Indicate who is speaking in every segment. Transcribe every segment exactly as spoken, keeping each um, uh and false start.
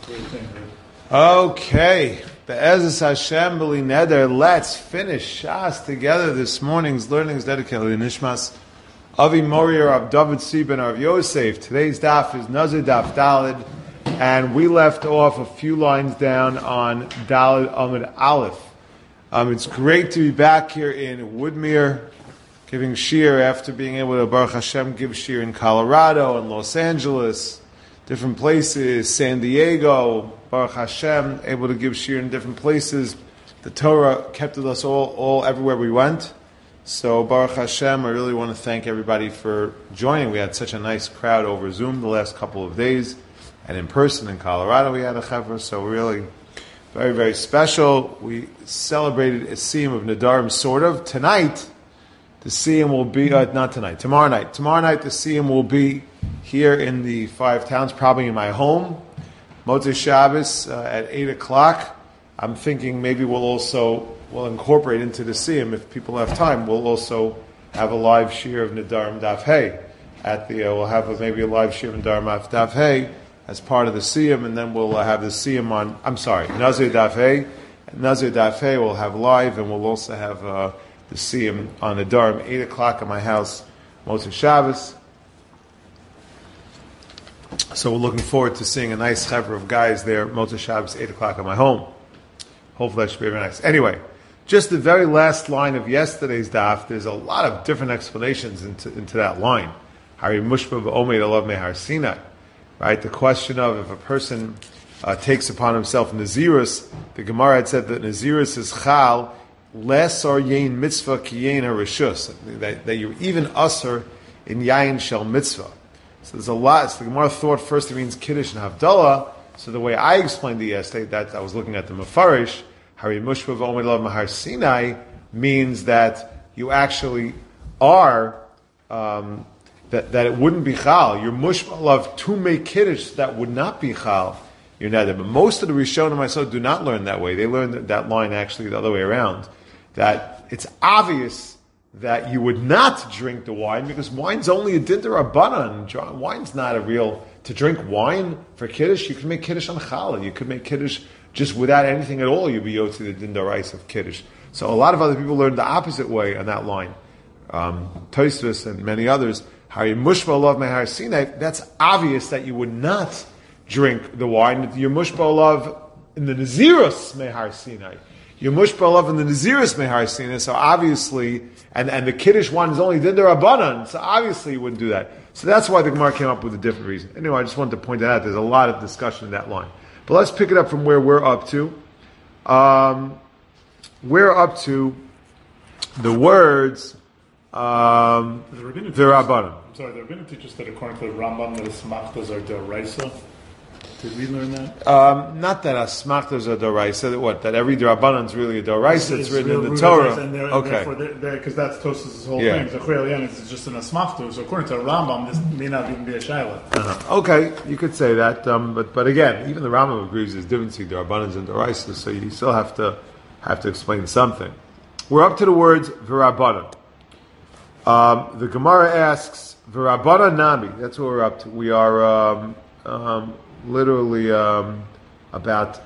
Speaker 1: Okay, Be'ezus Hashem B'li Neder, let's finish Shas together. This morning's learning is dedicated to Nishmas Avi Mori of David Sieben of Yosef. Today's daf is Nazir Daf Dalid, and we left off a few lines down on Dalid Amid Aleph. Um, it's great to be back here in Woodmere, giving shir after being able to Baruch Hashem give shir in Colorado and Los Angeles, different places, San Diego. Baruch Hashem, able to give shir in different places. The Torah kept with us all, all everywhere we went. So Baruch Hashem, I really want to thank everybody for joining. We had such a nice crowd over Zoom the last couple of days, and in person in Colorado we had a chevra. So really, very very special. We celebrated a siyum of Nadarim, sort of. Tonight, the siyum will be uh, not tonight. Tomorrow night. Tomorrow night, the siyum will be here in the Five Towns, probably in my home. Motzei Shabbos uh, at eight o'clock. I'm thinking maybe we'll also we'll incorporate into the siyum, if people have time. We'll also have a live shir of Nadarim Daf Hey at the. Uh, we'll have a, maybe a live shir of Nadarim Daf Hey as part of the siyum, and then we'll uh, have the siyum on. I'm sorry, Nazir Daf Hey. Nazir Daf Hey we'll have live, and we'll also have uh, the siyum on Nadarim eight o'clock at my house, Motzei Shabbos. So we're looking forward to seeing a nice chevra of guys there, Motzei Shabbos, eight o'clock at my home. Hopefully that should be very nice. Anyway, just the very last line of yesterday's daf, there's a lot of different explanations into, into that line. Hari Mushba B'Omeid Alav Mehar Sinai. Right? The question of if a person uh, takes upon himself Nazirus, the Gemara had said that Nazirus is Chal, less or Yain Mitzvah Ki Yain HaRishus. That, that you're even usher in Yain Shel Mitzvah. So there's a lot. So the Gemara thought first it means Kiddush and Havdalah. So the way I explained it yesterday, that I was looking at the Mefarish, Hari Mushba V'Omed Lav Mahar Sinai, means that you actually are, um, that, that it wouldn't be Chal. You're Mushba Lav to make Kiddush, that would not be Chal. You're not there. But most of the Rishonim myself do not learn that way. They learn that, that line actually the other way around. That it's obvious that you would not drink the wine, because wine's only a din d'Rabbanan. Wine's not a real, to drink wine for Kiddush, you could make Kiddush on Challah. You could make Kiddush just without anything at all. You'd be yotzi the din d'orais of Kiddush. So a lot of other people learn the opposite way on that line. Um, Tosfos and many others, Hari Mushba Olav Mehar Sinai, that's obvious that you would not drink the wine. You're Mushba Olav in the Nazirus Mehar Sinai. You're Mushba Olav in the Nazirus Mehar Sinai, so obviously, and, and the Kiddush one is only din d'Rabbanan, so obviously you wouldn't do that. So that's why the Gemara came up with a different reason. Anyway, I just wanted to point that out. There's a lot of discussion in that line. But let's pick it up from where we're up to. Um, we're up to the words um, V'Rabbanan.
Speaker 2: I'm sorry, the rabbinic teaches that according to the Rambam, the Smachtas are D'Oraisa. Did we learn that?
Speaker 1: Um, not that Asmachtas are D'Oraisa. That what? That every D'Rabbanan is really a D'Oraisa. It's, it's written in the Torah.
Speaker 2: They're,
Speaker 1: okay.
Speaker 2: Because that's Tosfos' whole
Speaker 1: yeah.
Speaker 2: thing. The is just an Asmachta. So according to the Rambam, this may not even be a Shaila.
Speaker 1: Uh-huh. Okay, you could say that. Um, but but again, even the Rambam agrees there's difference between D'Rabbanans and D'Oraisa. So you still have to have to explain something. We're up to the words V'Rabbanan. Um, the Gemara asks V'Rabbanan Nami. That's what we're up to. We are. Um, um, Literally um, about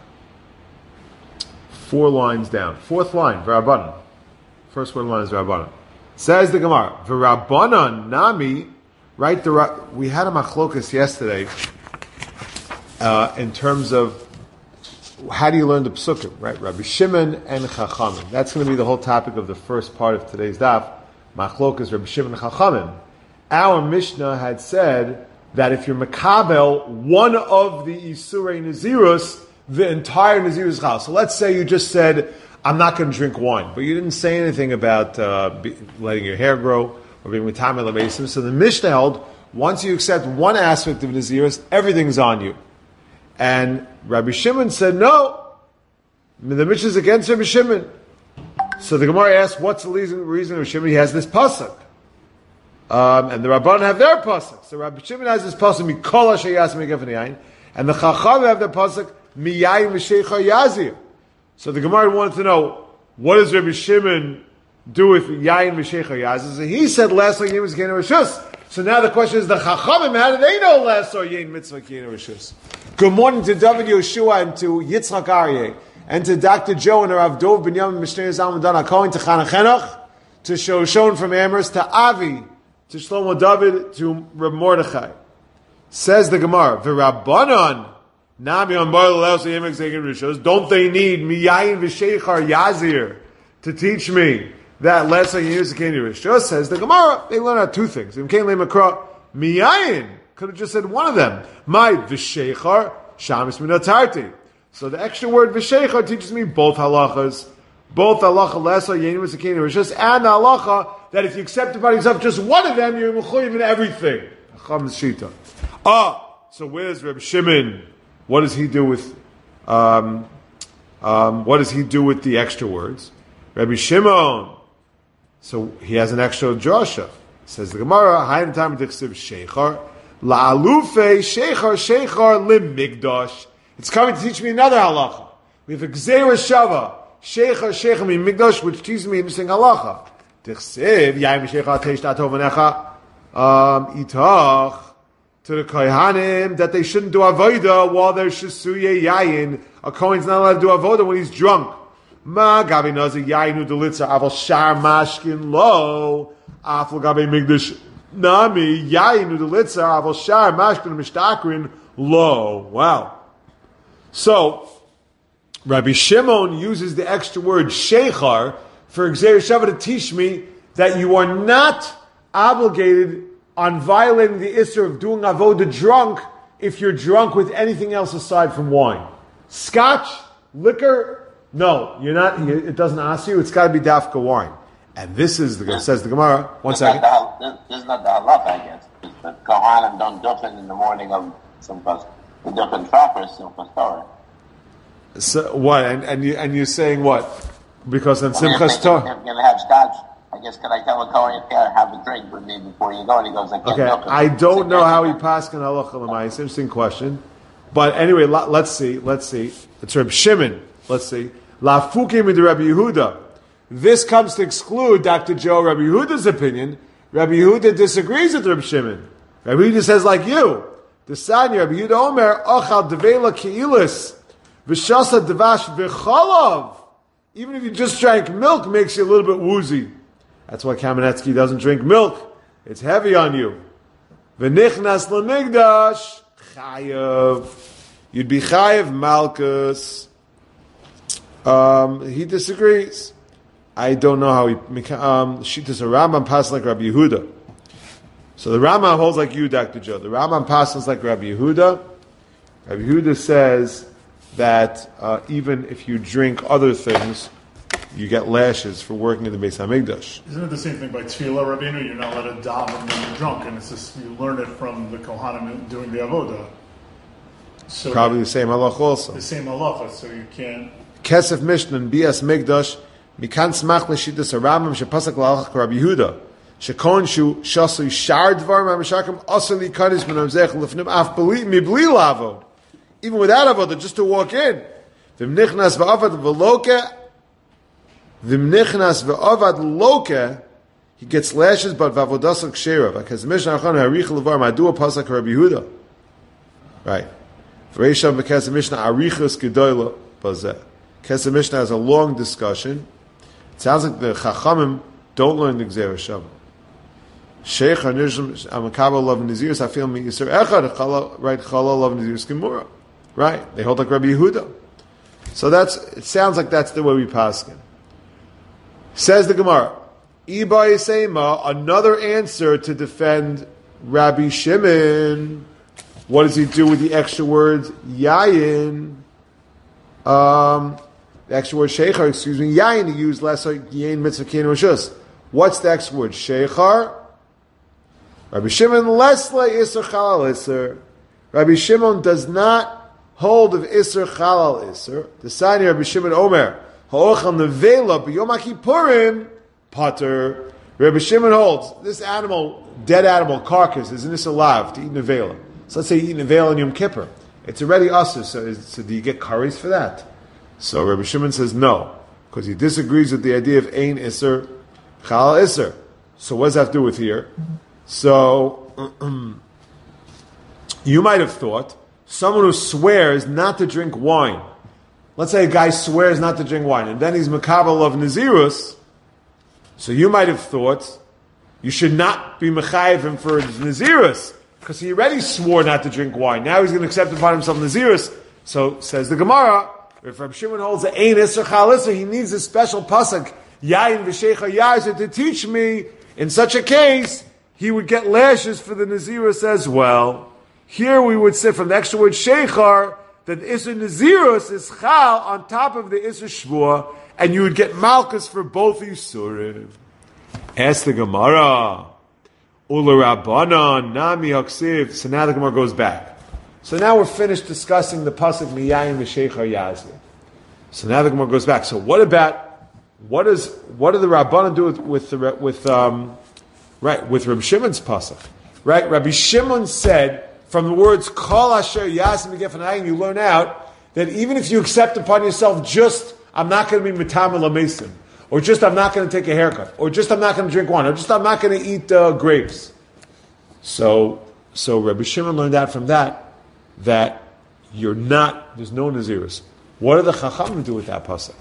Speaker 1: four lines down. Fourth line, V'Rabbanan. First one line is V'Rabbanan. Says the Gemara, V'Rabbanan Nami, right? The, we had a machlokas yesterday uh, in terms of how do you learn the psukim, right? Rabbi Shimon and Chachamim. That's going to be the whole topic of the first part of today's daf. Machlokas, Rabbi Shimon and Chachamim. Our Mishnah had said that if you're Makabel, one of the Isurei Nazirus, the entire Nazirus Chal. So let's say you just said, I'm not going to drink wine, but you didn't say anything about uh, be, letting your hair grow or being Mitamei L'Meisim. So the Mishnah held, once you accept one aspect of Nazirus, everything's on you. And Rabbi Shimon said, no, the Mishnah is against Rabbi Shimon. So the Gemara asked, what's the reason, reason Rabbi Shimon? He has this pasuk. Um, and the Rabbanan have their pasuk. So Rabbi Shimon has this pasuk, Mikol HaSheyas Megef Yain, and the Chacham have their pasuk, Miyayin V'Sheicha Yazir. So the Gemara wanted to know, what does Rabbi Shimon do with Yayin V'Sheicha Yazir? So he said, last or Yain was Kein Rishus. So now the question is, the Chachamim, how do they know last or Yain Mitzvah Kein Rishus? Good morning to David Yoshua and to Yitzchak Aryeh, and to Doctor Joe and Rav Dov Binyamin Mishneh Zalman Dan HaKohen, to Chana Chenuch, to Shoshon from Amherst, to Avi, to Shlomo David, to Reb Mordechai. Says the Gemara, V'Rabbanon, Nami on Bar L'Leos Yemek Zegin Rishos, don't they need Miyayin V'Sheichar Yazir to teach me that Lesa Yemek Zegin Rishos? Says the Gemara, they learn out two things. Miyayin could have just said one of them. My V'Sheichar, Shamis Minatarti. So the extra word V'Sheichar teaches me both halachas. Both halacha Lesa Yemek Zegin Rishos and the halacha that if you accept about yourself just one of them, you're mechuyev in everything. Chacham Shita. Ah, so where's Reb Shimon? What does he do with, um, um, what does he do with the extra words? Rabbi Shimon. So he has an extra drasha. Says the Gemara, Hayin Tam Dichsiv Sheichar, La'alufe Sheichar Sheichar Lim Migdash. It's coming to teach me another halacha. We have a Gzeira Shava, Sheichar Sheichar Mi Migdash, which teaches me missing halacha. Dichsiv Yayim Sheichar Teish Tato Vanecha, um, Itach. To the Kohanim that they shouldn't do avoda while they're shisuye yayin. A Kohen's not allowed to do avoda when he's drunk. Ma gabi nazi yayinu delitza aval shar mashkin lo afal gabi migdash nami yayinu delitza aval shar mashkin mishtakrin lo. Wow. So Rabbi Shimon uses the extra word sheichar for Gzeir Shava to teach me that you are not obligated on violating the issur of doing avoda drunk if you're drunk with anything else aside from wine. Scotch, liquor, no, you're not, it doesn't ask you, it's got to be dafka wine. And this is, the says the Gemara, one
Speaker 3: this
Speaker 1: second.
Speaker 3: Not the, this is not the halacha, I guess. The Kohanim don't duchen in the morning of Simchas, they duchen proper Simchas Torah.
Speaker 1: So, what, and, and, you, and you're saying what? Because on Simchas Torah.
Speaker 3: They're going to have scotch. I guess, can I tell a Kohen, here, have a drink with me before you go? And he goes, I can't
Speaker 1: Okay,
Speaker 3: milk him.
Speaker 1: I don't know how he passed in halacha l'mai. It's an interesting question. But anyway, let's see, let's see. It's Reb Shimon. Let's see. La fukim with Rabbi Yehuda. This comes to exclude Doctor Joe, Rabbi Yehuda's opinion. Rabbi Yehuda disagrees with Reb Shimon. Rabbi Yehuda says like you. The Sanya, Rabbi Yehuda Omer, Ochal devela keilis, v'shasa devash v'chalav. Even if you just drank milk, makes you a little bit woozy. That's why Kamenetsky doesn't drink milk. It's heavy on you. V'nichnas l'migdash, chayav. You'd be chayav malchus. Um, he disagrees. I don't know how he... Um, Shitas a Rambam passes like Rabbi Yehuda. So the Rambam holds like you, Doctor Joe. The Rambam passes like Rabbi Yehuda. Rabbi Yehuda says that uh, even if you drink other things, you get lashes for working in the Beis Hamikdash.
Speaker 2: Isn't it the same thing by Tefillah, Rabbeinu? You're not allowed to daven when you're drunk, and it's just you learn it from the Kohanim doing the avoda. So
Speaker 1: Probably the same halach also.
Speaker 2: The same halacha, so you can't.
Speaker 1: Kesef Mishnah and Bias Migdash mikan smach l'shitas harambam shepasak l'halach Rabbi Yehuda shekon shu shasu shar dvar ma'mishakim asali kadis min amzech lefnim af beli mibli lavod. Even without avoda, just to walk in. V'mnichnas v'avad v'loke. V'mnichnas ve'avad loke, he gets lashes, but v'avodas l'kshera. Because the Mishnah Achon harich levar ma'adua pasak Rabbi Yehuda. Right. V'reishav because the Mishnah arichus gedoyla bazeh. Because the Mishnah has a long discussion. It sounds like the Chachamim don't learn the Gzeira Shava. Sheikh Hanishim Amakabel love Naziris. I feel me Yisur Echad right Chalal love Naziris Gemura. Right. They hold like Rabbi Yehuda. So that's. It sounds like that's the way we pass it. Says the Gemara, Iba Yisema, another answer to defend Rabbi Shimon. What does he do with the extra words Yayin? Um, the extra word Sheichar, excuse me, Yayin, he used last like Yain Mitzvah Kain Rishus. What's the extra word? Sheichar? Rabbi Shimon, Lesla Isser Chalal Isser. Rabbi Shimon does not hold of Isser Chalal Isser. The sign of Rabbi Shimon Omer. Ha'ochal nevela b'yom HaKippurim pater. Rabbi Shimon holds this animal, dead animal carcass, is in this alive to eat nevela. So let's say you eat nevela on Yom Kippur. It's already usher. So, is, so do you get curries for that? So Rabbi Shimon says no, because he disagrees with the idea of ein iser chalal iser. So what does that have to do with here? So you might have thought. someone who swears not to drink wine. Let's say a guy swears not to drink wine, and then he's makabel of Nazirus. So you might have thought you should not be mechayev him for Nazirus, because he already swore not to drink wine. Now he's going to accept upon himself Nazirus. So says the Gemara, if Reb Shimon holds the Ein Isser Chal Isser, he needs a special pasuk, Yayin V'Sheicha Yazer, to teach me. In such a case, he would get lashes for the Nazirus as well. Here we would say from the extra word Sheichar, that Isser Nazirus is Chal on top of the Isser Shvua, and you would get Malchus for both Yisurim. Ask the Gemara, Ula Rabbanan, Nami Haksiv. So now the Gemara goes back. So now we're finished discussing the pasuk Miyayin V'Sheichar Yazir. So now the Gemara goes back. So what about what is what do the Rabbanan do with with the, with um right with Rabbi Shimon's pasuk? Right, Rabbi Shimon said from the words Kol Asher Yasim V'Gefanayin, you learn out that even if you accept upon yourself just I'm not going to be Mitam L'Mesim, or just I'm not going to take a haircut, or just I'm not going to drink wine, or just I'm not going to eat uh, grapes. So so Rabbi Shimon learned out from that that you're not, there's no Nazirus. What do the Chachamim do with that pasuk?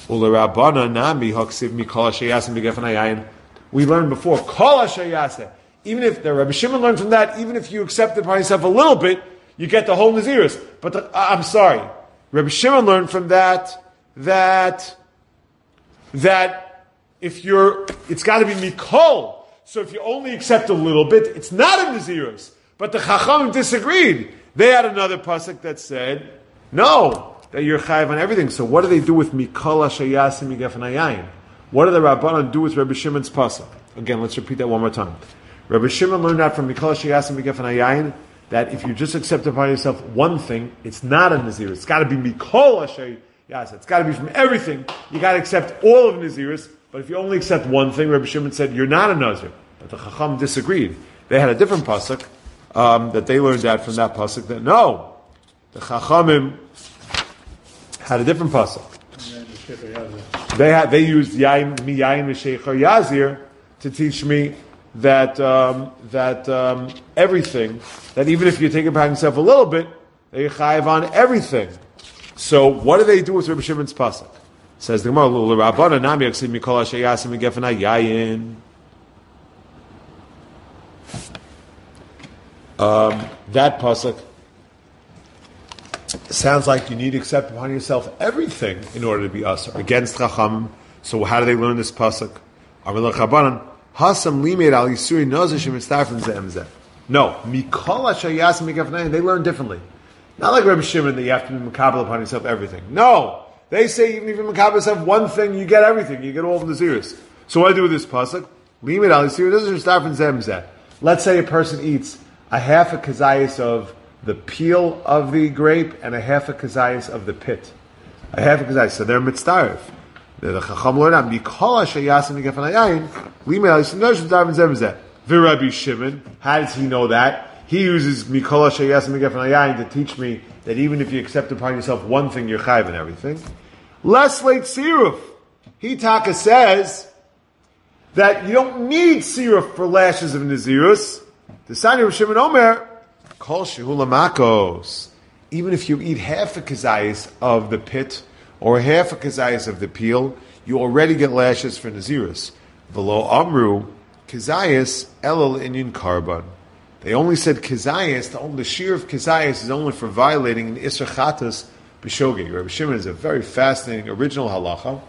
Speaker 1: We learned before, Kol Asher Yaseh. Even if the Rabbi Shimon learned from that, even if you accept it by yourself a little bit, you get the whole Nazirus. But the, I'm sorry, Rabbi Shimon learned from that that that if you're, it's got to be Mikol. So if you only accept a little bit, it's not a Nazirus. But the Chachamim disagreed. They had another pasuk that said, no, that you're chayav on everything. So what do they do with Mikol Asher Yasim V'Gefanayin? What do the Rabbanan do with Rabbi Shimon's pasuk? Again, let's repeat that one more time. Rabbi Shimon learned out from Mikol Asher Yasim V'Gefanayin that if you just accept upon yourself one thing, it's not a Nazir. It's got to be Mikol Asher Yasim. It's got to be from everything. You got to accept all of Naziris. But if you only accept one thing, Rabbi Shimon said, you're not a Nazir. But the Chacham disagreed. They had a different pasuk. Um, that they learned out from that pasuk that no, the Chachamim had a different pasuk. They had they used Yayin Miyayin V'Sheichar Yazir to teach me that um, that um, everything, that even if you take it upon yourself a little bit, they chayiv on everything. So what do they do with Rabbi Shimon's pasuk? Says the Gemara, L'Rabbana Nami Yaksid Mikol Asher Yasim V'Gefana Yayin. Um, that pasuk sounds like you need to accept upon yourself everything in order to be usher against Chacham. So how do they learn this pasuk? No, Mikol Asher Yasim V'Gefanayin. They learn differently. Not like Rabbi Shimon that you have to be makabel upon yourself everything. No, they say even if you makabel yourself one thing, you get everything. You get all of the zeros. So what do I do with this pasuk? Limit al Yisuri. Let's say a person eats a half a kazayas of the peel of the grape and a half a kazayas of the pit. A half a kazayas. So they're mitzdarif. The Chacham learned out. Mikol Asher Yasim V'Gefanayin. Limit al Yisuri. V'Rabbi Shimon. How does he know that? He uses Mikol Asher Yasim V'Gefanayin to teach me that even if you accept upon yourself one thing, you're chayiv and everything. Less late siruf. He taka says that you don't need siruf for lashes of Nazirus. The Sani of Shimon Omer, Kol Shehula Makos. Even if you eat half a kazayas of the pit or half a kazayas of the peel, you already get lashes for Nazirus. V'lo Amru, kazayas elul inyan karban. They only said kazayas, the, the shear of kazayas is only for violating an Isser Chatas b'shogeg. Rabbi Shimon is a very fascinating original halacha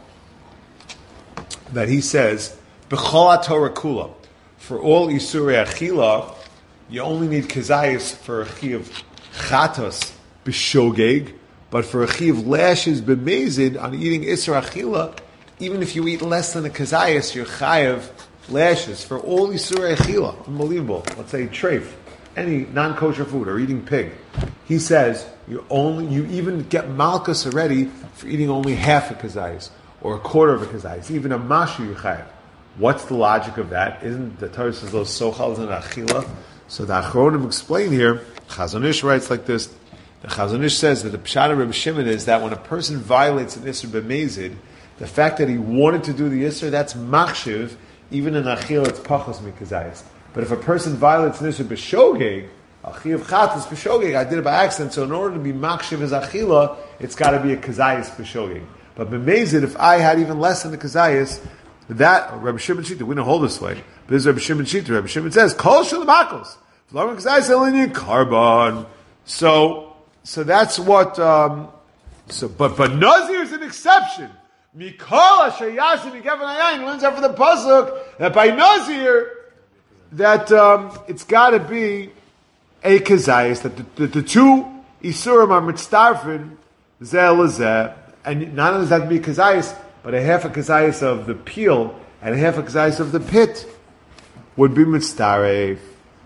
Speaker 1: that he says, B'chol Torah kula, for all Isurei Achila, you only need kazayas for a chi of chatas b'shogeg, but for a chi of lashes b'mezid on eating Isser Achila, even if you eat less than a kazayas, you're chayav lashes for all Yisur Echila. Unbelievable. Let's say treif, any non-kosher food, or eating pig. He says you only you even get malchus already for eating only half a kazayas or a quarter of a kazayas, even a mashu yuchayev. What's the logic of that? Isn't the Torah says those sochals and achila? So the Achronim explain here. Chazon Ish writes like this. The Chazon Ish says that the pshat of Reb Shimon is that when a person violates an Isser b'mezid, the fact that he wanted to do the Isser, that's machshiv. Even in achila, it's pachos mikazayis. But if a person violates an Isser b'shogeg, Achiv chatas b'shogeg, I did it by accident, so in order to be makshiv as achila, it's got to be a kazayis b'shogeg. But b'mezid, if I had even less than the kazayis, that, Rabbi Shimon Shita, we don't hold this way, but this is Rabbi Shimon Shita. Rabbi Shimon says, kol shalamakos, v'lamar kazayis elinian carbon. So, so that's what, um, so, but, but Nazir is an exception. Mikol asher yasin yikevan hayayin learns out for the pasuk that by Nazir, that um, it's got to be a kazayis, that the, the, the two isurim are mitzdarfin zeh lezeh, and not only does that be a kazayis, but a half a kazayis of the peel and a half a kazayis of the pit would be mitzdaref.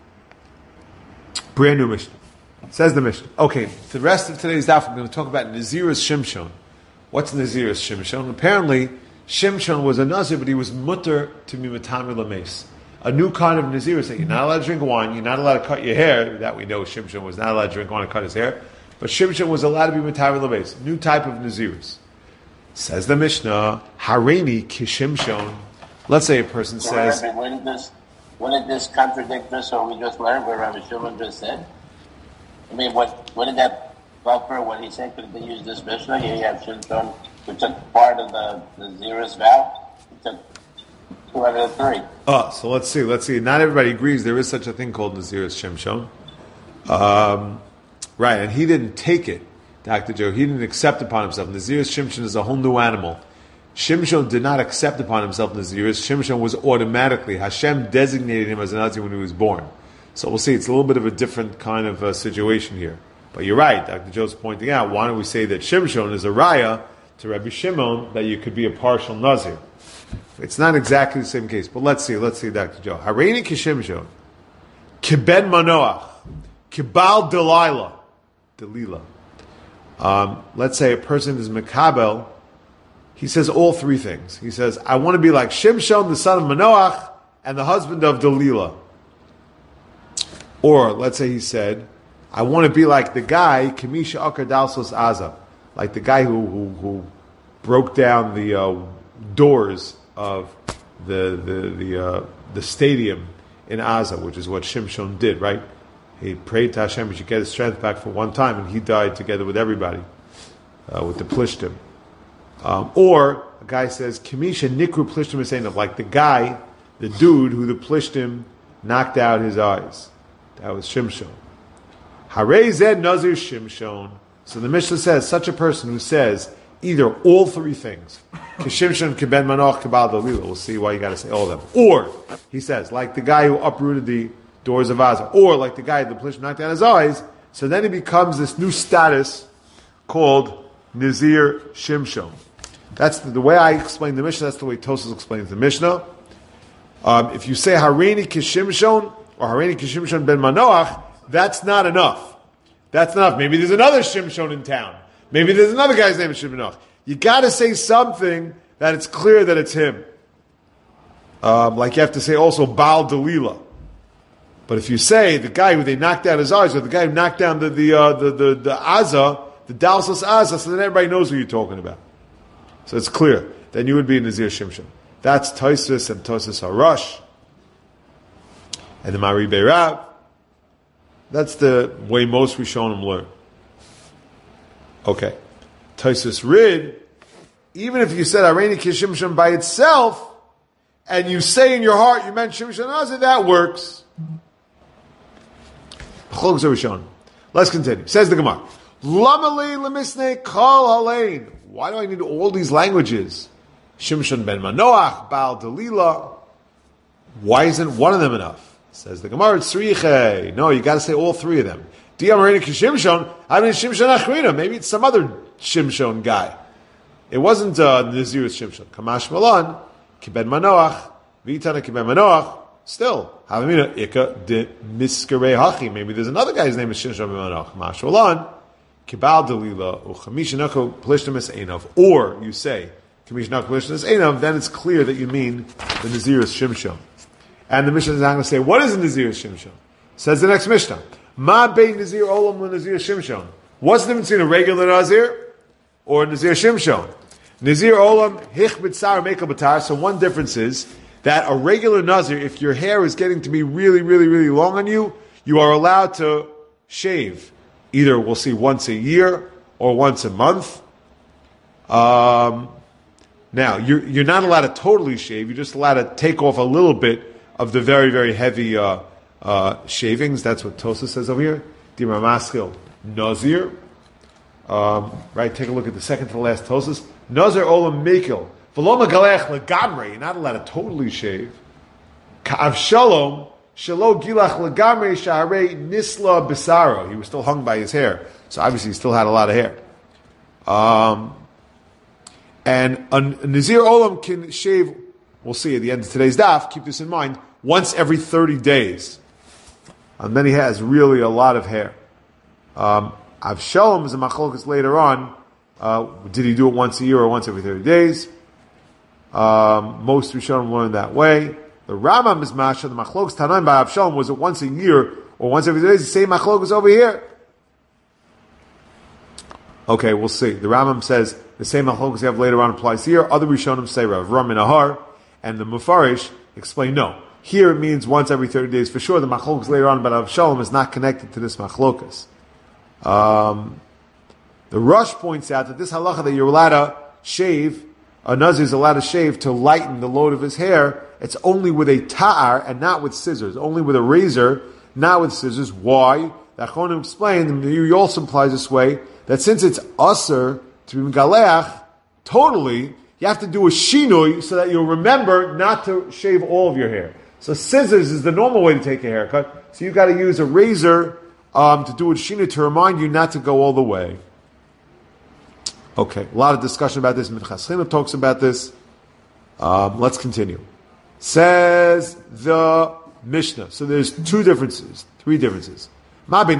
Speaker 1: Brand new Mishnah. Says the Mishnah. Okay, the rest of today's daf, we're going to talk about Naziris Shimshon. What's Naziris Shimshon? Apparently, Shimshon was a Nazir, but he was mutter to be matami lameis. A new kind of Naziris that you're not allowed to drink wine, you're not allowed to cut your hair. That we know Shimshon was not allowed to drink wine and cut his hair. But Shimshon was allowed to be matami lameis. New type of Naziris. Says the Mishnah, Hareini kishimshon. Let's say a person
Speaker 3: so
Speaker 1: says...
Speaker 3: Rabbi, wouldn't this, wouldn't this contradict this, or we just learned what Rabbi Shimon just said? I mean, what, wouldn't that buffer what he said? Could they use this Mishnah? Here you have Shimshon, who took part of the, the Zerus vow. He took two out of the three.
Speaker 1: Oh, so let's see, let's see. Not everybody agrees there is such a thing called Naziris Shimshon. Um, right, and he didn't take it, Doctor Joe. He didn't accept upon himself. Naziris Shimshon is a whole new animal. Shimshon did not accept upon himself Naziris. Shimshon was automatically, Hashem designated him as a Nazir when he was born. So we'll see, it's a little bit of a different kind of uh, situation here. But you're right, Doctor Joe's pointing out, why don't we say that Shimshon is a raya to Rabbi Shimon that you could be a partial Nazir? It's not exactly the same case, but let's see, let's see, Doctor Joe. Hareini kishimshon, kiben manoach, kibal Delilah, Delilah. Um, let's say a person is Mekabel, he says all three things. He says, I want to be like Shimshon, the son of Manoach, and the husband of Delilah. Or, let's say he said, I want to be like the guy, Kamisha Akar Dalsos Aza, like the guy who, who, who broke down the uh, doors of the the the, uh, the stadium in Aza, which is what Shimshon did, right? He prayed to Hashem he should get his strength back for one time, and he died together with everybody, uh, with the Plishtim. Um, or, a guy says, Kamisha Nikru Plishtim Esainav, like the guy, the dude who the Plishtim knocked out his eyes. That was Shimshon. Harei Zed Nazir Shimshon. So the Mishnah says, such a person who says either all three things, Kishimshon, Kiben Manoch, Kibal Delilah, we'll see why you got to say all of them. Or, he says, like the guy who uprooted the doors of Aza, or like the guy the Plishtim knocked out his eyes, so then he becomes this new status called Nazir Shimshon. That's the, the way I explain the Mishnah, that's the way Tosas explains the Mishnah. Um, if you say Hareini Kishimshon, or Hareini Kishimshon ben Manoach, that's not enough. That's enough. Maybe there's another Shimshon in town. Maybe there's another guy's name is Shimshon. You got to say something that it's clear that it's him. Um, like you have to say also Baal Delilah. But if you say the guy who they knocked out his eyes, or the guy who knocked down the the uh, the, the the Aza, the Dalsos Aza, so then everybody knows who you're talking about. So it's clear. Then you would be Nazir Shimshon. That's Tosfos and Tosfos Harash. And the Mari Beirav. That's the way most Rishonim learn. Okay. Tosfos Rid, even if you said Hareini Kishimshon by itself, and you say in your heart you meant Shimshon Azah, that works. Let's continue. Says the Gemara. Lamalei lemisnei kol halein. Why do I need all these languages? Shimshon ben Manoach, Baal Delilah. Why isn't one of them enough? Says the Gemara, Tzriche. No, you got to say all three of them. Diyam Hareini Kishimshon. I mean Shimshon Achrina. Maybe it's some other Shimshon guy. It wasn't uh, Nazir's Shimshon. Kamash Malan, Kiben Manoach, Vitana Kiben Manoach. Still, Havamina Ika de Miskare Hachi. Maybe there's another guy's name is Shimshon ben Manoach. Kamash Malan, Kibal Delilah, or Chamishanako Plishtimus Einov. Or you say Chamishanako Plishtimus Einov, then it's clear that you mean the Nazir's Shimshon. And the Mishnah is not going to say, what is a Nazir's Shimshon? Says the next Mishnah. Ma bein Nazir olam le Nazir Shimshon. What's the difference between a regular Nazir or a Nazir Shimshon? Nazir olam hich b'tzar mekel b'tar. So one difference is that a regular Nazir, if your hair is getting to be really, really, really long on you, you are allowed to shave. Either we'll see once a year or once a month. Um, now, you're, you're not allowed to totally shave. You're just allowed to take off a little bit of the very, very heavy uh, uh, shavings. That's what Tosa says over here. Dima Maskil, Nazir. Um, right, take a look at the second to the last Tosas. Nazir Olam Mekil. V'lo Megalech Legamre. You're not allowed to totally shave. Ka'av Shalom. Shalo Gilach Legamre Sha'arei Nisla Bisaro. He was still hung by his hair. So obviously he still had a lot of hair. Um, and a, a Nazir Olam can shave, we'll see at the end of today's daf, keep this in mind, once every thirty days. And then he has really a lot of hair. Um, Avshalom is a machlokas later on. Uh, did he do it once a year or once every thirty days? Um, most Rishonim learn that way. The Rambam is Masha, the machlokas Tanaim by Avshalom, was it once a year or once every thirty days? The same machlokas over here. Okay, we'll see. The Rambam says the same machlokas you have later on applies here. Other Rishonim say Rav Ram and Ahar, and the Mufarish explain no. Here it means once every thirty days for sure. The machlokas later on about Avshalom is not connected to this machlokas. Um, the Rush points out that this halacha that you're allowed to shave, a Nazir is allowed to shave to lighten the load of his hair, it's only with a ta'ar and not with scissors. Only with a razor, not with scissors. Why? The Achronim explained, and you also implies this way, that since it's usher to be megaleach, totally, you have to do a shinui so that you'll remember not to shave all of your hair. So scissors is the normal way to take a haircut. So you've got to use a razor um, to do a shinui to remind you not to go all the way. Okay, a lot of discussion about this. Minchas Chinuch talks about this. Um, let's continue. Says the Mishnah. So there's two differences, three differences. Maybe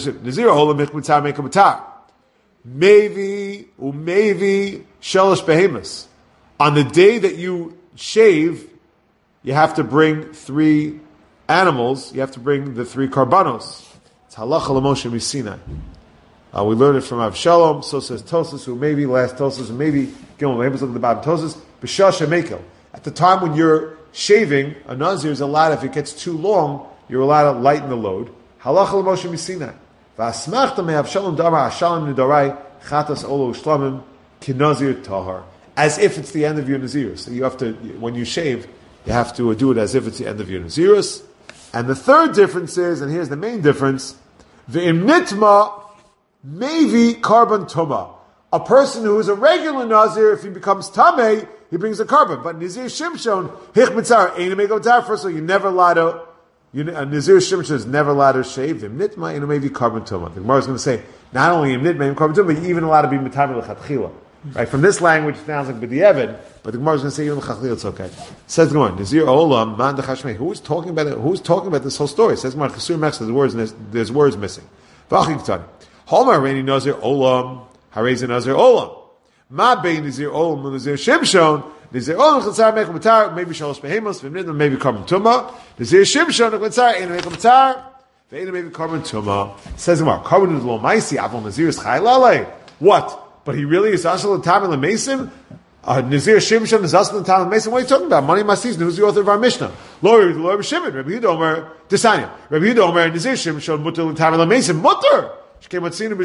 Speaker 1: umayvi shalosh behemus. On the day that you shave, you have to bring three animals. You have to bring the three karbanos. It's halacha l'Moshe Misinai. Uh, we learned it from Avshalom. So says Tosas, who maybe last Tosas, who maybe Gimel. Maybe look at the bottom Tosas. B'shasha mekel. At the time when you're shaving, a Nazir is allowed, if it gets too long, you're allowed to lighten the load. Halacha l'Moshe Misinai. V'asmachta me'Avshalom damar Avshalom nidarai chatas olo shlamim kinazir tahar. As if it's the end of your Nazirus. So you have to, when you shave, you have to do it as if it's the end of your Nazirus. And the third difference is, and here's the main difference, v'im nitma maybe carbon tuma. A person who is a regular Nazir, if he becomes tamei, he brings a carbon. But Nazir Shimshon, hich mitzar, ain't a mego tar. First of all, you never allowed to, you, a Nazir Shimshon is never allowed to shave him. Nitma, ain't a maybe carbon tuma. The Gemara is going to say, not only him nitma, carbon tuma, but you're even allowed to be mitamei lechatchila. Right? From this language, it sounds like b'di'evid, but the Gemara is going to say even lechatchila, it's okay. Says the Gemara, Nazir olam man dechashmei. Who's talking about it? Who's talking about this whole story? Says the Gemara, Chesur Mechs, there's words, there's, there's words missing. V'achik Holmar Reini Nazir Olam, Harezi Nazir Olam. Ma Bein Nazir Olam, Nazir Shimshon, Nazir Olam, Chatzar Mekel Matar, maybe Shalosh Behemos, Vimnidna, maybe Carbon Tuma, Nazir Shimshon, Chatzar, Ein Mekel Matar, Vein maybe Carbon Tuma. Says Gemara, Carbon is Lo Maisi, Avon Nazir is Chaylale. What? But he really is Ashal Tam and Mason? Uh, Nazir Shimshon is Ashal Tam and Mason? What are you talking about? Money Masis, who's the author of our Mishnah? Lord, Lord Shimon, Rabbi Yehuda Omer, Desanya. Rabbi Yehuda Omer, Nazir Shimshon, Mutter Tam and Mason, Mutter! Shimshon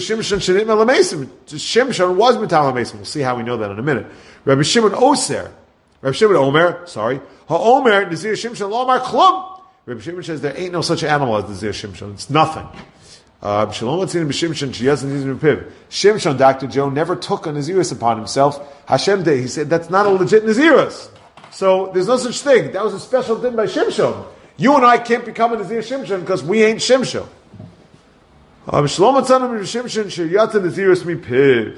Speaker 1: was Mital Mason. We'll see how we know that in a minute. Rabbi Shimon Oser, Rabbi Shimon Omer, sorry, Ha Omer Nazir Shimshon Lomar Klum. Rabbi Shimon says there ain't no such animal as Nazir Shimshon. It's nothing. Shalom Tzin B'Shimshon She doesn't need Piv. Shimshon, Doctor Joe, never took a Nazirus upon himself. Hashem Day, he said that's not a legit Nazirus. So there's no such thing. That was a special thing by Shimshon. You and I can't become a Nazir Shimshon because we ain't Shimshon. Um, Shalom Atzanim Shimshon Sheyata Nazirus Mi Piv.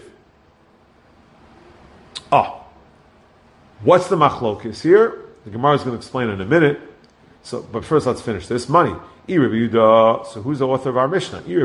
Speaker 1: Oh, what's the machlokis here? The Gemara is going to explain in a minute. So, but first, let's finish this. Money. So, who's the author of our Mishnah? He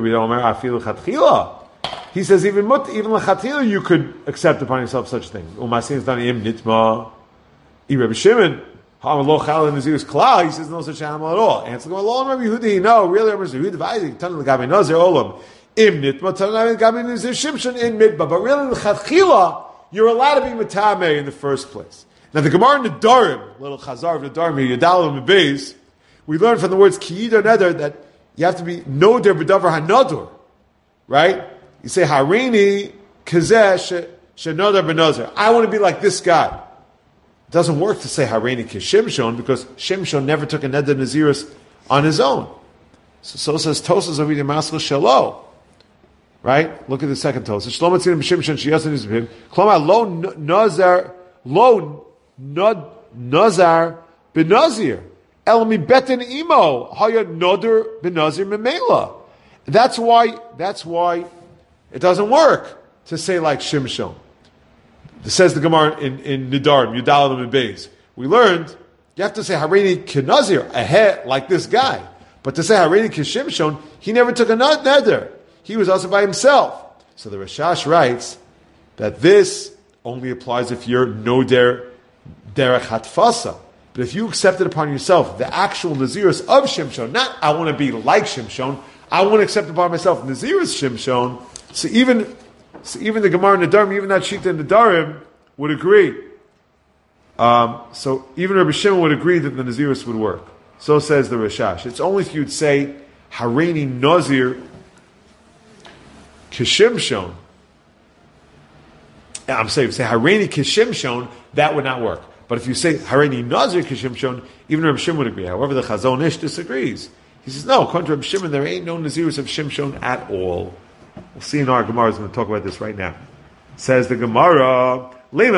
Speaker 1: says even even lechatchila you could accept upon yourself such things. Umasin is done im nitma. Rabbi Shimon. He says no such animal at all. Answer the Rabbi Yehuda. No, really, Rabbi Yehuda. Tanul Gabi Nazir Olam Im Nitma. Tanul Gabi Nazir Shimshon in Midba. But really, l'chatchila, you're allowed to be Matameh in the first place. Now, the Gemara in the Darim, little Chazar of the Darim, Yadalim and Beis, we learn from the words Kiyid or Neder that you have to be noder b'davar hanadur, right? You say harini kazeh shenoder b'nozer. I want to be like this guy. It doesn't work to say harini kishimshon because Shimshon never took a neder nazirus on his own. So, so says Tosas over the Maskal Shalo. Right? Look at the second Tosas. Shlomo tzinin b'shimshon sheyasin yizbim. Klomar lo nazar lo nazar b'nazir. El mi beten imo haya noder b'nazir memela. That's why. That's why it doesn't work to say like Shimshon. It says the Gemara in in Nidarim Yudalim and Beis. We learned you have to say harini kenazir ahead like this guy. But to say harini kishimshon, he never took a neder. He was also by himself. So the Rashash writes that this only applies if you're no der derech hatfasa. But if you accept it upon yourself, the actual nazirus of Shimshon, not I want to be like Shimshon, I want to accept upon myself nazirus Shimshon. So even so even the Gemara in Nedarim, even that Shita in Nedarim would agree. Um, so even Rabbi Shimon would agree that the nazirus would work. So says the Rashash. It's only if you'd say harini nazir kishimshon. I'm saying, say harini kishimshon, that would not work. But if you say harini nazir kishimshon, even Rabbi Shimon would agree. However, the Chazon Ish disagrees. He says, no, according to Rabbi Shimon, there ain't no nazirus of Shimshon at all. We'll see in our Gemara. Is going to talk about this right now. Says the Gemara. Let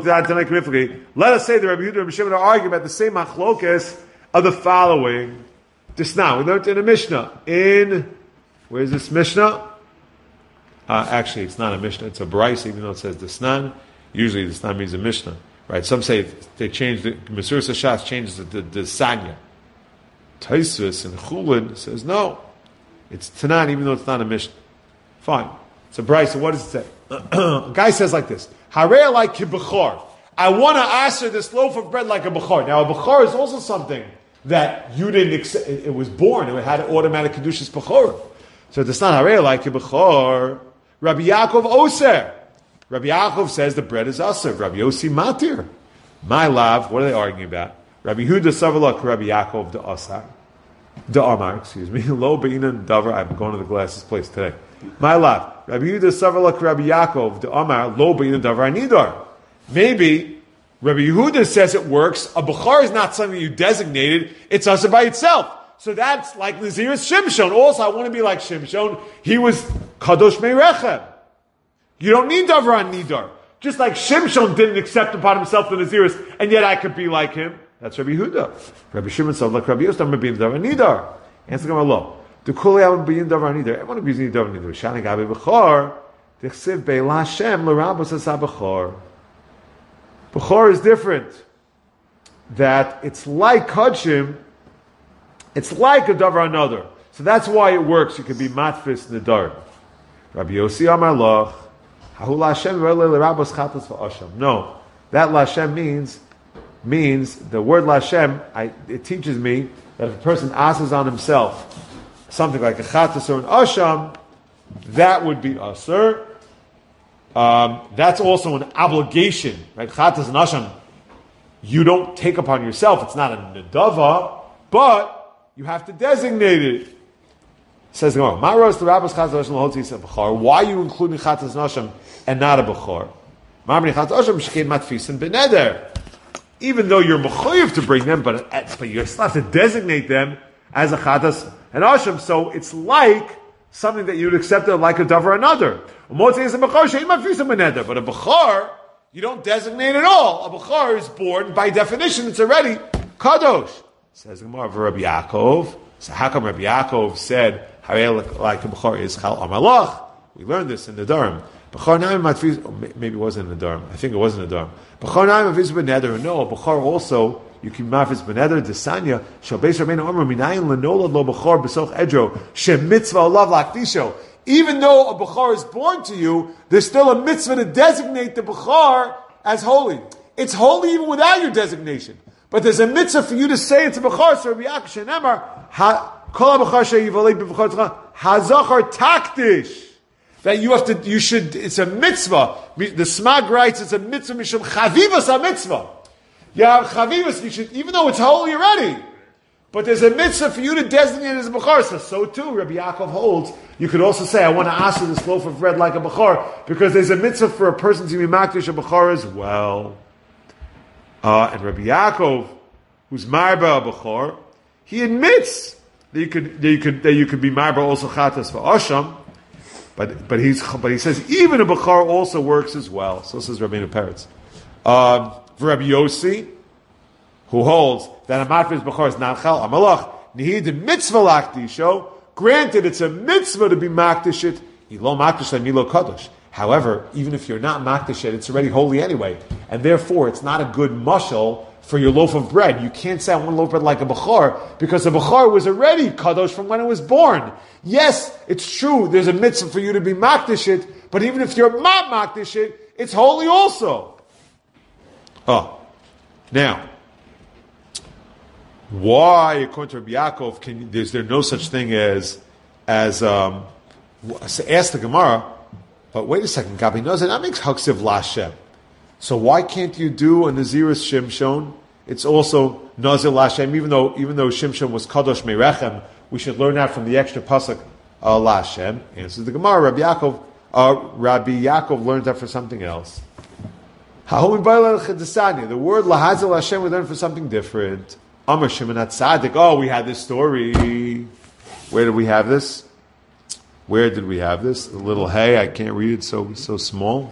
Speaker 1: us say that Rabbi Yehuda and Rabbi Shimon are arguing about the same machlokas of the following. Just now, we learned in a Mishnah. In, where's this Mishnah? Uh, actually, it's not a Mishnah, it's a Bryce, even though it says Desnan. Usually Desnan means a Mishnah. Right? Some say they changed it, Mesuras HaShas changes it to Desanya. Taisvis and Chulin says no. It's Tanan, even though it's not a Mishnah. Fine. It's a Bryce, so what does it say? A guy says like this, Harei like Bechor. I want to answer this loaf of bread like a Bechor. Now, a Bechor is also something that you didn't accept. It, it was born. It had an automatic Kedushas Bechor. So it's not Harei like a Bechor. Rabbi Yaakov Oser. Rabbi Yaakov says the bread is Aser. Rabbi Yossi Matir. My love, what are they arguing about? Rabbi Huda Savalak, Rabbi Yaakov the Asar. The Amar, excuse me. Lo Be'inan Davar. I'm going to the glasses place today. My love. Rabbi Huda Savalak, Rabbi Yaakov the Amar. Lo Be'inan Davar Nidar. Maybe Rabbi Yehuda says it works. A Bechor is not something you designated. It's Aser by itself. So that's like Nazirus Shimshon. Also, I want to be like Shimshon. He was Kadosh Meirechem. You don't need Davar on Nidar. Just like Shimshon didn't accept upon himself the Nazirus, and yet I could be like him. That's Rabbi Yehuda. Rabbi Shimon said, like Rabbi Yosef, I'm going to be Davar Nidar. Answer the Gemara, the Kuli I would be in Davar Nidar. Everyone would be in Davar Nidar. Shani Gabi Bechor. Tichsiv Be'la Hashem l'Rabos Asa Bechor. Bechor is different. That it's like Kodshim. It's like a davar another. So that's why it works. You can be matfis nedar. Rabbi Yossi Amar Loch. Hahu Lashem Rabos Chatas V'Asham. No, that Lashem means means the word Lashem. I, it teaches me that if a person asks on himself something like a Chatas or an Asham, that would be Aser. Um, that's also an obligation, right? Chatas and Asham, you don't take upon yourself. It's not a nedava, but you have to designate it. Says the Gemara, Maros the Rabbis Chatas Nasham Bechor. Why are you including Chatas Nasham and not a Bechor? Mamri Chatas Nasham Shkein Matfisin Beneder. Even though you're mechoyev to bring them, but but you still have to designate them as a Chatas and Asham. So it's like something that you'd accept it like a davar another. But a Bechor, you don't designate at all. A Bechor is born by definition; it's already kadosh. Says the Gemara of Rabbi Yaakov. So how come Rabbi Yaakov said Harei like a Bechor is Chal Amalach? We learned this in the Durham. Bechor Naim Matfiz. Maybe it wasn't in the Durham. I think it wasn't in the Durham. Bechor Naim Matfiz Beneder. No, a Bechor also you can Matfiz Beneder Desanya Shal Beis Rabbeinu Omer Minayin Lenolad Lo Bechor Besoch Edro Shem Mitzvah Olav Lakdisho. Even though a Bechor is born to you, there's still a mitzvah to designate the Bechor as holy. It's holy even without your designation. But there's a mitzvah for you to say it's a Bechor. So Rabbi Yaakov Shenemar, Kol HaBechor Sheyivalei B'Bechor Tzcha, HaZachar Takdish. That you have to, you should, it's a mitzvah. The Smag writes it's a mitzvah, Mishum Chavivas a mitzvah. You have Chavivas, you should, even though it's holy already. but there's a mitzvah for you to designate as a Bechor. So, so too, Rabbi Yaakov holds, you could also say, I want to ask you this loaf of bread like a Bechor, because there's a mitzvah for a person to be Makdish a Bechor as well. Uh, and Rabbi Yaakov, who's Marba a Bechor, he admits that you could, that you could, that you could be Marba also Chatas for Asham, but, but he's, but he says, even a Bechor also works as well. So says Rabbeinu Peretz. Um, for Rabbi Yossi, who holds that a matris bechor is not chal amalach nihid mitzvah lakdisho. Granted, it's a mitzvah to be makdishit. Ilo makdish milo kadosh. However, even if you're not makdishit, it's already holy anyway, and therefore it's not a good mashal for your loaf of bread. You can't say I want a loaf of bread like a bechor because the bechor was already kadosh from when it was born. Yes, it's true. There's a mitzvah for you to be makdishit, but even if you're not makdishit, it's holy also. Oh, now. Why, according to Rabbi Yaakov, can, is there no such thing as, as um, ask the Gemara, but wait a second, Gabi Nazir, that makes Haksiv Lashem. So why can't you do a Naziris Shimshon? It's also Nazir Lashem, even though even though Shimshon was Kadosh Merechem, we should learn that from the extra pasuk uh, Lashem. Answers the Gemara, Rabbi Yaakov, uh, Rabbi Yaakov learned that for something else. The word Lahazil Lashem we learned for something different. Amar Shimon HaTzadik. Oh, we had this story. Where did we have this? Where did we have this? A little hay. I can't read it. So so small.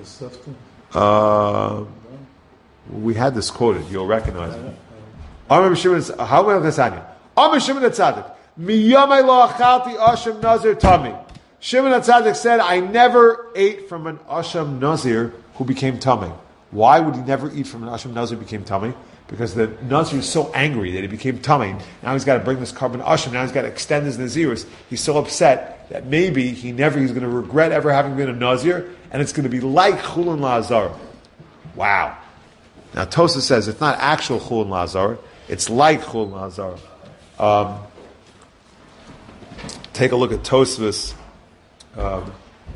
Speaker 1: Uh, we had this quoted. You'll recognize it. Amar Shimon. How will Chasanya? Amar Shimon HaTzadik. Miyamai lo achalti asham nazir tami. Shimon HaTzadik said, "I never ate from an asham nazir who became tummy." Why would he never eat from an asham nazir who became tummy? Because the Nazir is so angry that he became tummy. Now he's got to bring this carbon asham. Now he's got to extend his Nazirus. He's so upset that maybe he never, he's going to regret ever having been a Nazir, and it's going to be like Chulin La'azar. Wow. Now Tosa says it's not actual Chulin La'azar, it's like Chulin La'azar. Um, take a look at Tosfos. Um,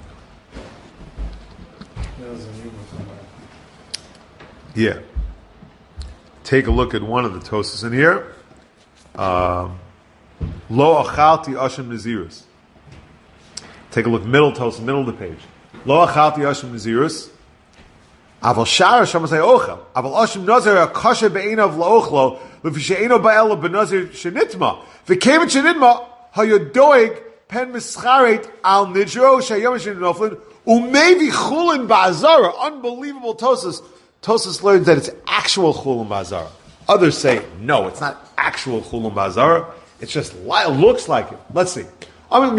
Speaker 1: yeah. Take a look at one of the Tosas in here. Um, Lo achalti asham nazirus. Take a look, middle Tosa, middle of the page. Lo achalti asham nazirus. Aval shara shamasay ochel. Aval asham nazir akasha be'enav laochlo lefishe'eno ba'el benazir shenitma. V'kemet shenitma hayodoig pen mischaret al nidro shayom shenitnoflin umevi chulin ba'azara. Unbelievable Tosas. Tosas learns that it's actual Chulun Ba'azara. Others say, no, it's not actual Chulun Ba'azara. It's just, it looks like it. Let's see. Um,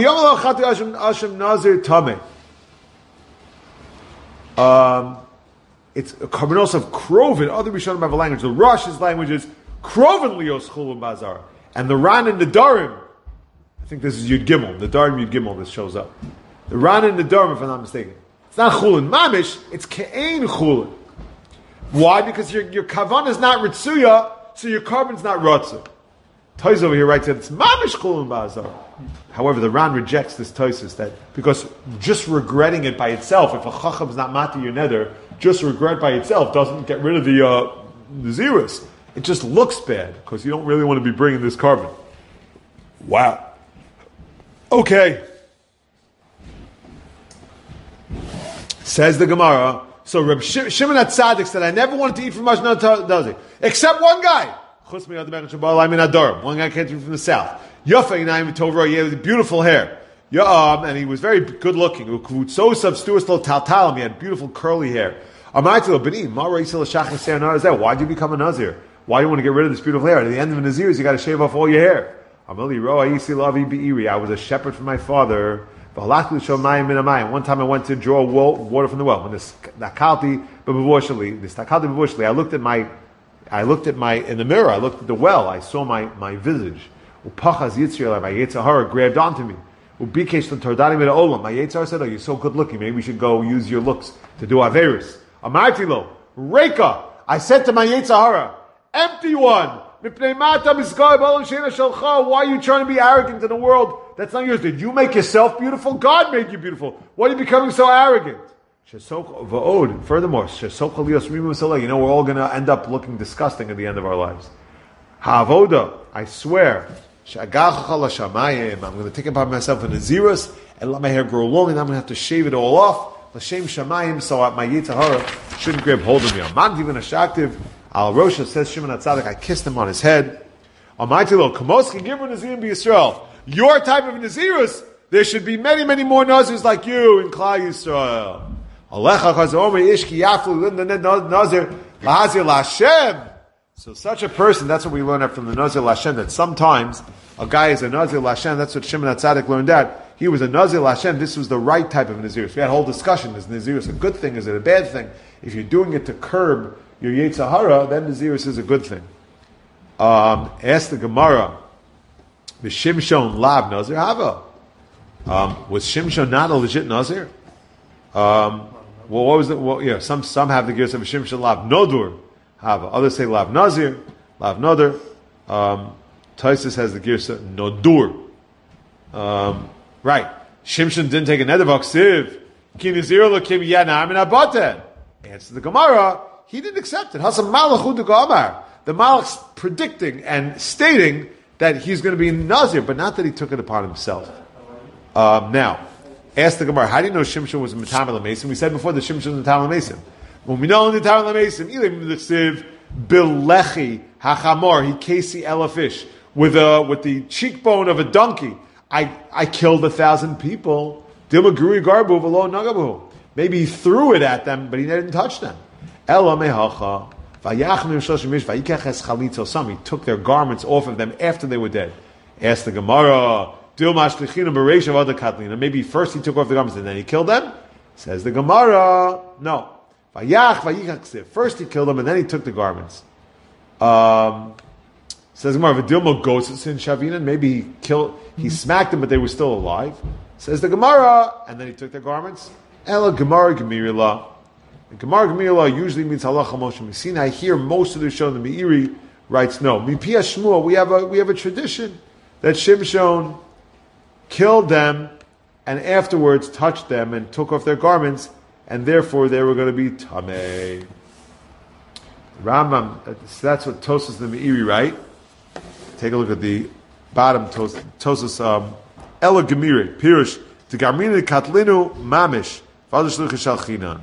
Speaker 1: it's a karbanos of Kroven. Other Rishonim have a language. The Rosh's language is Kroven Lios Chulun Ba'azara. And the Ran and the Darim, I think this is Yud Gimel, the Darim Yud Gimel, this shows up. The Ran and the Darim, if I'm not mistaken. It's not Chulun Mamish, it's Ke'ein Chulun. Why? Because your, your kavan is not ritzuya, so your carbon's not rotzu. Toys over here writes that it's mamish chulun ba'azar. However, the Ran rejects this toisus that because just regretting it by itself, if a chacham is not mati your nether, just regret by itself doesn't get rid of the uh, the zirus. It just looks bad because you don't really want to be bringing this carbon. Wow. Okay. Says the Gemara. So Reb Shimon HaTzadik said, I never wanted to eat from Ashna Dazi, except one guy. One guy came from the south. Yafa Yinayim Tovra, he had beautiful hair. Um, and he was very good looking. He had beautiful curly hair. Why do you become a Nazir? Why do you want to get rid of this beautiful hair? At the end of a Nazir, you got to shave off all your hair. I was a shepherd for my father. One time I went to draw water from the well. When this nakalti bevushali, this nakalti bevushali, I looked at my, I looked at my in the mirror. I looked at the well. I saw my my visage. Upachas yitzriel, my yitzhara grabbed onto me. Ubikesh l'tordani mit olam. My yitzhara said, "Oh, you're so good looking. Maybe we should go use your looks to do averus." Amartilo, reka. I said to my yitzhara, "Empty one." Why are you trying to be arrogant in a world that's not yours? Did you make yourself beautiful? God made you beautiful. Why are you becoming so arrogant? Furthermore, you know we're all going to end up looking disgusting at the end of our lives. Ha'avoda, I swear, Sha'agachacha l'shamayim, I'm going to take it upon myself in Nazirus, and let my hair grow long, and I'm going to have to shave it all off. L'shem shamayim, so my Yetzer Hara shouldn't grab hold of me. Amanti v'na shaktiv, al Rosha, says Shimon HaTzadik, I kissed him on his head. Almighty Lord, Kamoski Gibra Nazirim b'Yisrael. Your type of Nazirus, there should be many, many more Nazirs like you in Klal Yisrael. Alecha Chazomer Ishki Yaflu Nazir Lahazir Lashem. So such a person, that's what we learn from the Nazir Lashem, that sometimes a guy is a Nazir Lashem. That's what Shimon HaTzadik learned that. He was a Nazir Lashem. This was the right type of Nazirus. We had a whole discussion. Is Nazirus a good thing? Is it a bad thing? If you're doing it to curb your Yetzer Hara, then Nazirus is a good thing. Um, ask the Gemara, the Shimshon Lav Nazir Hava. Um, was Shimshon not a legit Nazir? Um, well, what was it? Well, yeah, some some have the gears of Shimshon Lav Nodur Hava. Others say Lav Nazir, Lav Nodur. Um, Taisus has the gears of Nodur. Um, right. Shimshon didn't take a neder Siv. Ki Nazir lo kim yanam in abaten. Answer the Gemara. He didn't accept it. Hasam malachud de Gamar. The Malach's predicting and stating that he's going to be Nazir, but not that he took it upon himself. Um, now, ask the Gemara, how do you know Shimshon was a Metamel Mason? We said before that Shimshon was a Metamel Mason. When we know in the Metamel Mason, Ilim L'Siv Bilechi Hachamor, he Casey Elafish, with a with the cheekbone of a donkey. I I killed a thousand people. Dilma Guri Garbu V'lo Nagabu. Maybe he threw it at them, but he didn't touch them. Ela Mehacha. He took their garments off of them after they were dead. Ask the Gemara, maybe first he took off the garments and then he killed them? Says the Gemara, no. First he killed them and then he took the garments. Um, says the Gemara, maybe he killed, he smacked them but they were still alive. Says the Gemara, and then he took their garments. Ela Gemara Gemirila. The Gemara Gemila usually means halacha Moshe Messina. I hear most of the show. The Meiri writes no. Mipia Shmuel, we have a we have a tradition that Shimshon killed them and afterwards touched them and took off their garments, and therefore they were going to be tamei. Rambam, that's what Tosas the Meiri write. Take a look at the bottom Tosas. Tosas um, Ela Gemiri Pirush the Garmina Katlinu Mamish Father Shluchah Shalchinan.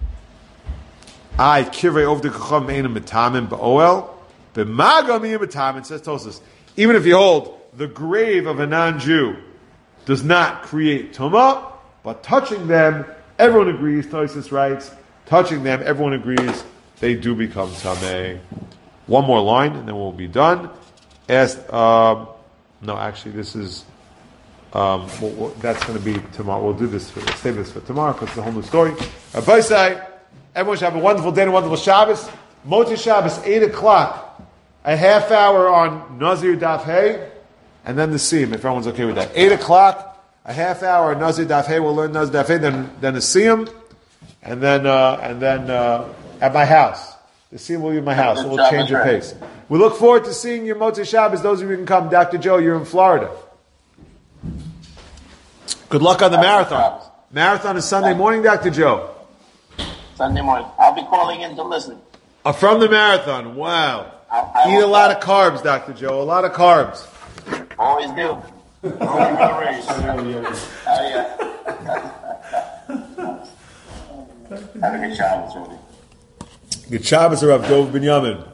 Speaker 1: I kirei over the kacham ein metamin ba'oel b'magam metamin, says Tosas. Even if you hold the grave of a non-Jew does not create tumah, but touching them, everyone agrees. Tosas writes, touching them, everyone agrees they do become tamei. One more line, and then we'll be done. Asked, um, no, actually, this is um, well, well, that's going to be tomorrow. We'll do this. For, we'll save this for tomorrow because it's a whole new story. Rabbi say. Everyone should have a wonderful day and a wonderful Shabbos. Motzei Shabbos, eight o'clock. A half hour on Nazir Daf Hey, and then the Siyum, if everyone's okay with that. eight o'clock, a half hour on Nazir Daf Hey, we'll learn Nazir Daf Hey, then, then the Siyum, and then, uh, and then, uh, at my house. The Siyum will be at my house, so we'll change your pace. We look forward to seeing you Motzei Shabbos. Those of you who can come. Doctor Joe, you're in Florida. Good luck on the marathon. Marathon is Sunday morning, Doctor Joe.
Speaker 3: Sunday morning. I'll be calling in to listen.
Speaker 1: Uh, from the marathon. Wow.
Speaker 3: I, I
Speaker 1: Eat a lot of carbs, Doctor Joe. A lot of carbs.
Speaker 3: Always do. Oh, yeah. Have a good Shabbos, Rudy.
Speaker 1: Good Shabbos, Rav Dov Binyamin.